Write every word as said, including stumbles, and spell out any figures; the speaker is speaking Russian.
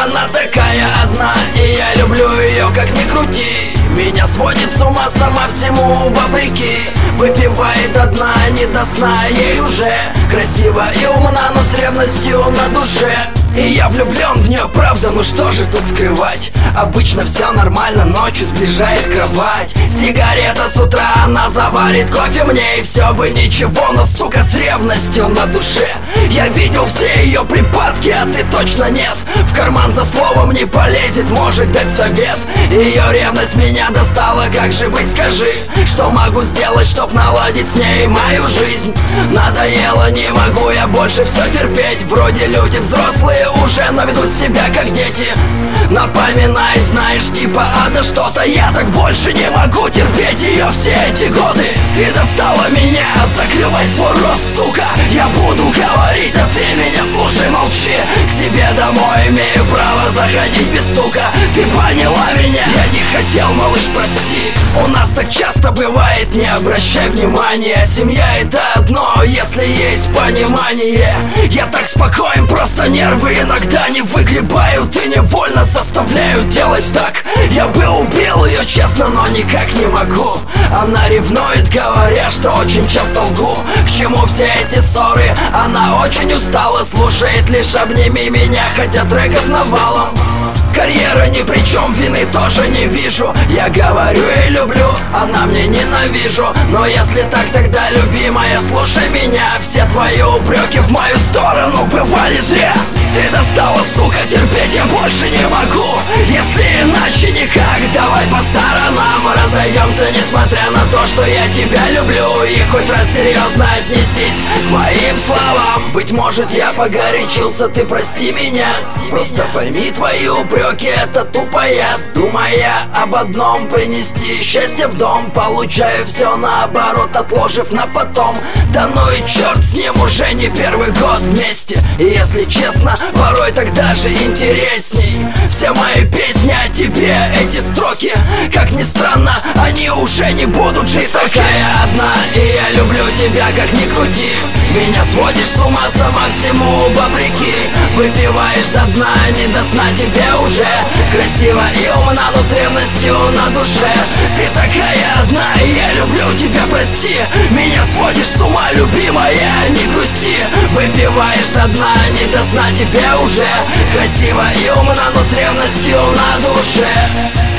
она такая одна, и я люблю ее как ни крути. Меня сводит с ума сама всему вопреки. Выпивает одна, не до сна ей уже. Красиво и умна, но с ревностью на душе. И я влюблен в нее, правда, ну что же тут скрывать? Обычно все нормально, ночью сближает кровать. Сигарета с утра, она заварит кофе мне. И все бы ничего, но сука с ревностью на душе. Я видел все ее припадки, а ты точно нет. В карман за словом не полезет, может дать совет. Ее ревность меня достала, как же быть, скажи? Что могу сделать, чтоб наладить с ней мою жизнь? Надоело, не могу я больше все терпеть. Вроде люди взрослые уже, но ведут себя как дети. Напоминает, знаешь, типа, а да что-то я так больше не могу терпеть ее все эти годы. Ты достала меня, закрывай свой рот, сука. Я буду говорить, а ты меня слушай, молчи. К себе домой имею право заходить без стука. Ты поняла меня? Я не хотел, малыш, прости. У нас так часто бывает, не обращай внимания. Семья это одно, если есть понимание. Я так спокоен, просто нервы иногда не выгребают и невольно заставляют делать так. Я бы убил ее, честно, но никак не могу. Она ревнует, говоря, что очень часто лгу. К чему все эти ссоры? Она очень устала, слушает лишь «Обними меня», хотя треков навалом. Карьера ни при чем, вины тоже не вижу. Я говорю и люблю, она мне ненавижу. Но если так, тогда, любимая, слушай меня. Все твои упреки в мою сторону бывали зря. Ты достала, сука, терпеть я больше не могу. Если иначе никак, давай по сторонам разойдемся, несмотря на то, что я тебя люблю. И хоть раз серьезно отнесись к моим словам. Быть может, я погорячился, ты прости меня. Просто пойми, твои упреки это тупо я. Думая об одном, принести счастье в дом. Получаю все наоборот, отложив на потом. Да ну и черт с ним, уже не первый год вместе. И если честно, порой так даже интересней. Все мои песни о тебе, эти строки, как ни странно, они уже не будут жестоки. Ты такая одна, и я люблю тебя как ни крути. Меня сводишь с ума сама всему вопреки. Выпиваешь до дна, не до сна тебе уже. Красиво и умна, но с ревностью на душе. Ты такая одна, и я люблю тебя, прости. Меня сводишь с ума, любимая, не грусти. Выпиваешь до дна, не до сна тебе уже. Красиво и умна, но с ревностью на душе.